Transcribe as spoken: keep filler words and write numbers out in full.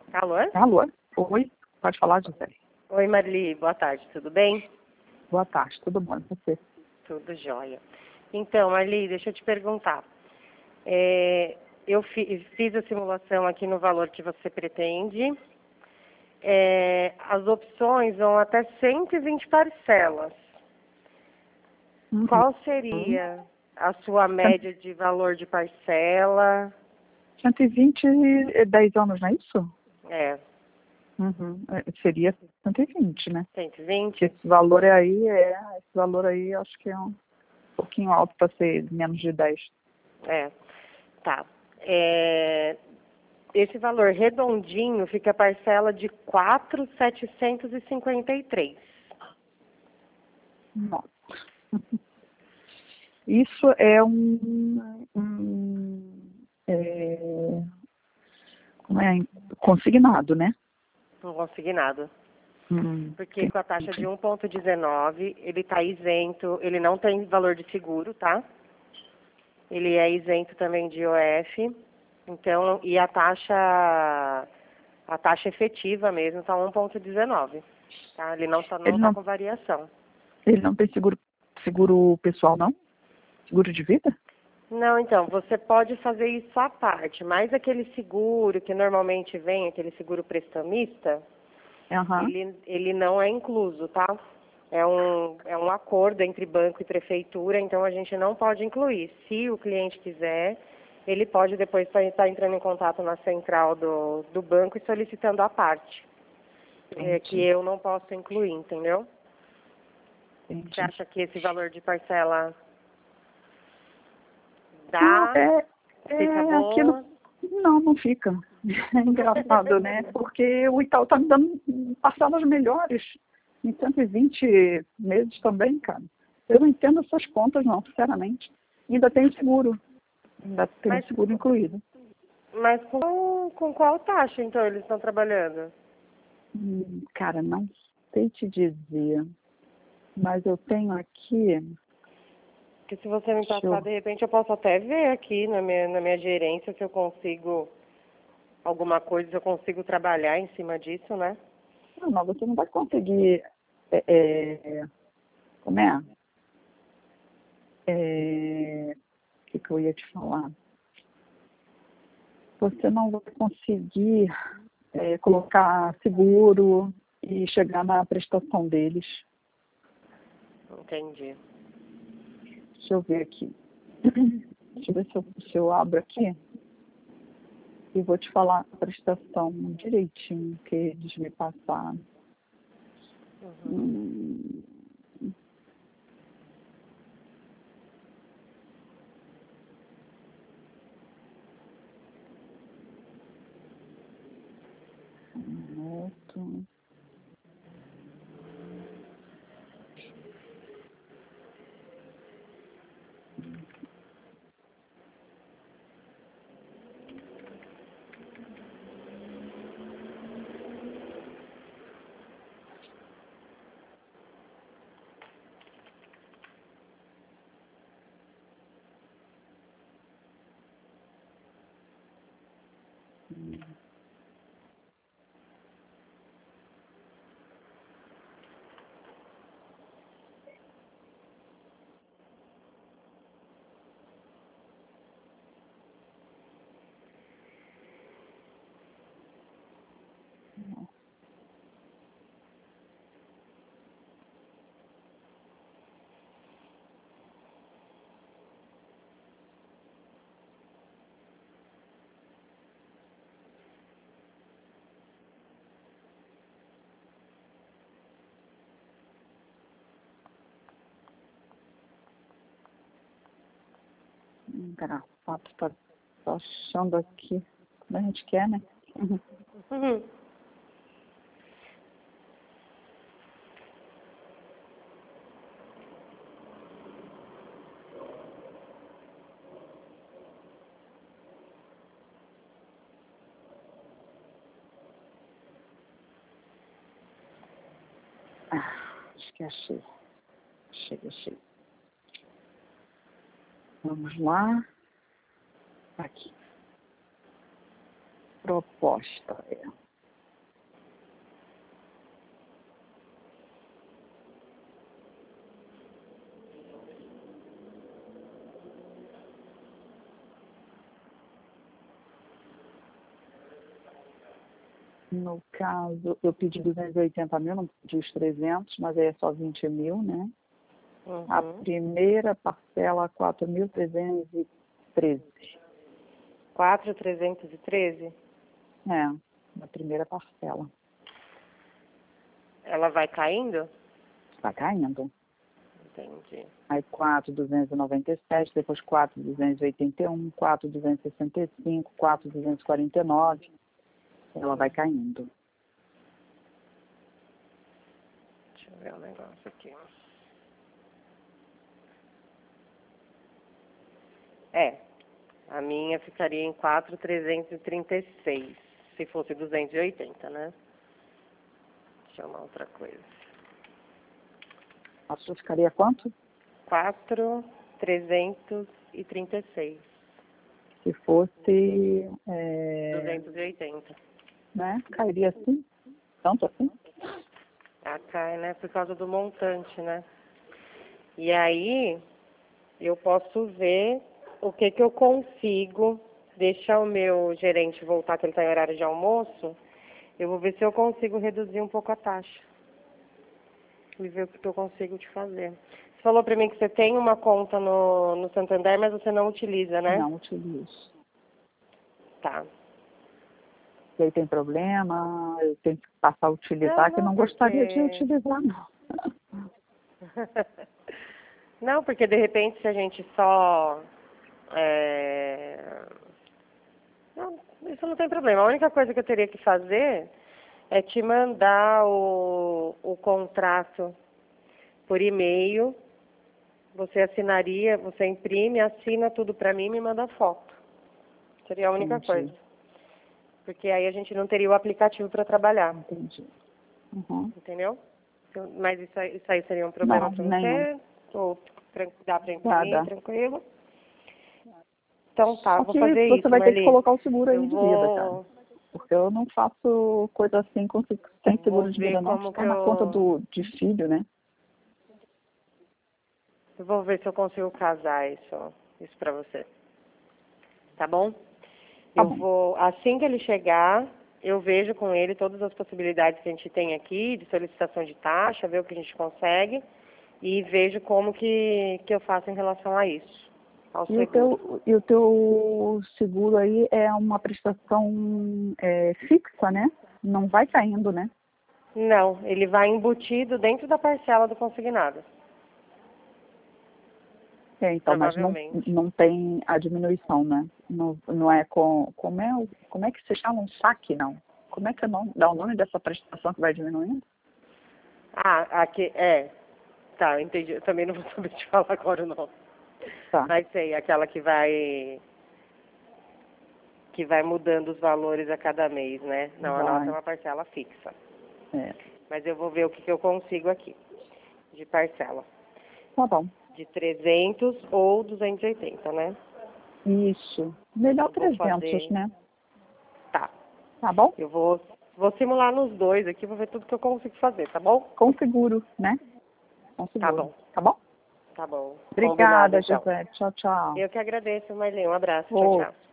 Alô? Alô? Oi, pode falar, Gisele. Oi, Marli, boa tarde, tudo bem? Boa tarde, tudo bom, e você? Tudo jóia. Então, Marli, deixa eu te perguntar. É, eu fi, fiz a simulação aqui no valor que você pretende. É, as opções vão até cento e vinte parcelas. Uhum. Qual seria a sua média de valor de parcela? cento e vinte e dez anos, não é isso? É, Uhum. É, seria cento e vinte, né? cento e vinte? Porque esse valor aí, é, esse valor aí acho que é um pouquinho alto para ser menos de dez. É, tá. É, esse valor redondinho fica a parcela de quatro mil setecentos e cinquenta e três. Nossa. Isso é um, um é, como é, consignado, né? Um consignado. Hum, Porque com a taxa de um vírgula dezenove, ele está isento, ele não tem valor de seguro, tá? Ele é isento também de I O F. Então, e a taxa, a taxa efetiva mesmo está um vírgula dezenove. Tá? Ele não está não ele tá não, com variação. ele não tem seguro, seguro pessoal, não? Seguro de vida? Não, então, você pode fazer isso à parte, mas aquele seguro que normalmente vem, aquele seguro prestamista, Aham. ele, ele não é incluso, tá? É um, é um acordo entre banco e prefeitura, então a gente não pode incluir. Se o cliente quiser, ele pode depois estar entrando em contato na central do, do banco e solicitando a parte. É, que eu não posso incluir, entendeu? Entendi. Você acha que esse valor de parcela Não, dá? é, Fica é bom? aquilo. Não, não fica. É engraçado, né? Porque o Itaú está me dando parcelas melhores em cento e vinte meses também, cara. Eu não entendo essas contas, não, sinceramente. Ainda tem seguro. Ainda tem Mas, seguro incluído. mas com, com qual taxa, então, eles estão trabalhando? Hum, cara, não sei te dizer. Mas eu tenho aqui. Porque se você me Deixa passar, eu... de repente, eu posso até ver aqui na minha, na minha gerência se eu consigo alguma coisa, se eu consigo trabalhar em cima disso, né? Não, não, você não vai conseguir. É, é, como é? É, o que, que eu ia te falar? Você não vai conseguir é, colocar seguro e chegar na prestação deles. Entendi. Deixa eu ver aqui. Deixa eu ver se eu, se eu abro aqui e vou te falar a prestação direitinho que eles me passaram. Uhum. Hum. Outro. Engraçado, tá, tá achando aqui como a gente quer, né? Uhum. Uhum. Ah, acho que achei. Achei, achei. Vamos lá. Aqui. Proposta. É. No caso, eu pedi duzentos e oitenta mil, não pedi os trezentos, mas aí é só vinte mil, né? Uhum. A primeira parcela, quatro mil trezentos e treze. quatro mil trezentos e treze? É, na primeira parcela. Ela vai caindo? Está caindo. Entendi. Aí quatro mil duzentos e noventa e sete, depois quatro mil duzentos e oitenta e um, quatro mil duzentos e sessenta e cinco, quatro mil duzentos e quarenta e nove. Ela vai caindo. Deixa eu ver um negócio aqui. É, a minha ficaria em quatro mil trezentos e trinta e seis, se fosse duzentos e oitenta, né? Deixa eu ver outra coisa. A sua ficaria quanto? quatro mil trezentos e trinta e seis. Se fosse, é, duzentos e oitenta. né, cairia assim? Tanto assim? Ah, cai, né? Por causa do montante, né? E aí, eu posso ver o que que eu consigo deixar o meu gerente voltar, que ele está em horário de almoço. Eu vou ver se eu consigo reduzir um pouco a taxa. E ver o que que eu consigo te fazer. Você falou para mim que você tem uma conta no, no Santander, mas você não utiliza, né? Não utilizo. Tá. E aí tem problema, eu tenho que passar a utilizar, Não, que eu não, não gostaria de porque... utilizar, não. Não, porque de repente se a gente só... É... Não, isso não tem problema. A única coisa que eu teria que fazer é te mandar o, o contrato por e-mail. Você assinaria, você imprime, assina tudo pra mim e me manda foto. Seria a única Entendi. coisa. Porque aí a gente não teria o aplicativo para trabalhar. Entendi. Uhum. Entendeu? Então, mas isso aí, isso aí seria um problema Não, para nenhum. você? Ou tran- dá para Dá, imprimir, dá. tranquilo? Então tá, Só vou que fazer você isso, vai ter que Marli. colocar o seguro Eu aí de vida, cara. vou, Porque eu não faço coisa assim com, sem vou seguro de ver vida, não. como Está que na conta eu... do, de filho, né? Eu vou ver se eu consigo casar isso, isso para você. Tá bom? Tá Eu bom. vou, assim que ele chegar, eu vejo com ele todas as possibilidades que a gente tem aqui, de solicitação de taxa, ver o que a gente consegue e vejo como que, que eu faço em relação a isso, ao E o seguro. teu, e o teu seguro aí é uma prestação é, fixa, né? Não vai caindo, né? Não, ele vai embutido dentro da parcela do consignado, É, então, mas não, provavelmente. não tem a diminuição, né? Não, não é com... Como é, o- como é que se chama? Um saque, não? Como é que é o nome, dá o nome dessa prestação que vai diminuindo? Ah, aqui, é. Tá, entendi. Eu também não vou saber te falar agora o nome. Tá. Mas sei, aquela que vai que vai mudando os valores a cada mês, né? Não, a nossa é Vai. uma parcela fixa. É. Mas eu vou ver o que, que eu consigo aqui, de parcela. Tá bom. De trezentos ou duzentos e oitenta, né? Isso. Melhor Eu vou trezentos, fazer... né? Tá. Tá bom? Eu vou, vou simular nos dois aqui, vou ver tudo que eu consigo fazer, tá bom? Com seguro, né? Com Tá seguro. bom. Tá bom? Tá bom. Combinado, Obrigada, então. José. Tchau, tchau. Eu que agradeço, Marlene. Um abraço. Tchau, Ô, tchau.